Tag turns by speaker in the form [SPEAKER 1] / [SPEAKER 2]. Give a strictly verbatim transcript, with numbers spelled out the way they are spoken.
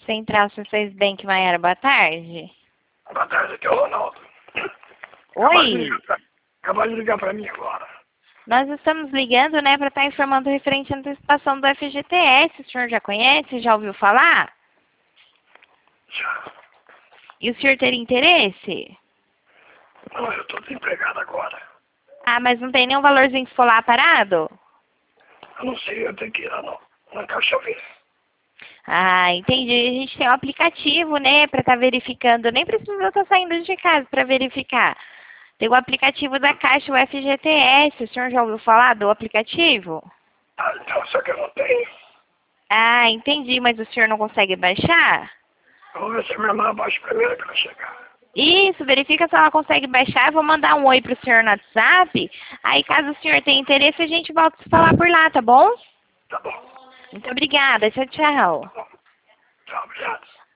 [SPEAKER 1] Central Sessões Bank Maiara, boa tarde.
[SPEAKER 2] Boa tarde, aqui é o Ronaldo.
[SPEAKER 1] Oi.
[SPEAKER 2] Acabou de ligar pra mim agora.
[SPEAKER 1] Nós estamos ligando, né, para estar informando referente à antecipação do F G T S. O senhor já conhece? Já ouviu falar?
[SPEAKER 2] Já.
[SPEAKER 1] E o senhor teria interesse?
[SPEAKER 2] Não, eu tô desempregado agora.
[SPEAKER 1] Ah, mas não tem nenhum valorzinho que ficou lá parado?
[SPEAKER 2] Eu não sei, eu tenho que ir lá no, na caixa ver.
[SPEAKER 1] Ah, entendi. A gente tem um aplicativo, né, para estar verificando. Nem precisa estar saindo de casa para verificar. Tem o aplicativo da Caixa, o F G T S. O senhor já ouviu falar do aplicativo?
[SPEAKER 2] Ah, então, só que eu não tenho.
[SPEAKER 1] Ah, entendi. Mas o senhor não consegue baixar?
[SPEAKER 2] Eu vou ver se a minha irmã baixa primeiro pra ela chegar.
[SPEAKER 1] Isso, verifica se ela consegue baixar. Eu vou mandar um oi pro senhor no WhatsApp. Aí, caso o senhor tenha interesse, a gente volta a se falar por lá, tá bom?
[SPEAKER 2] Tá bom.
[SPEAKER 1] Muito obrigada. Tchau, tchau.
[SPEAKER 2] Tá bom. Tchau, obrigado.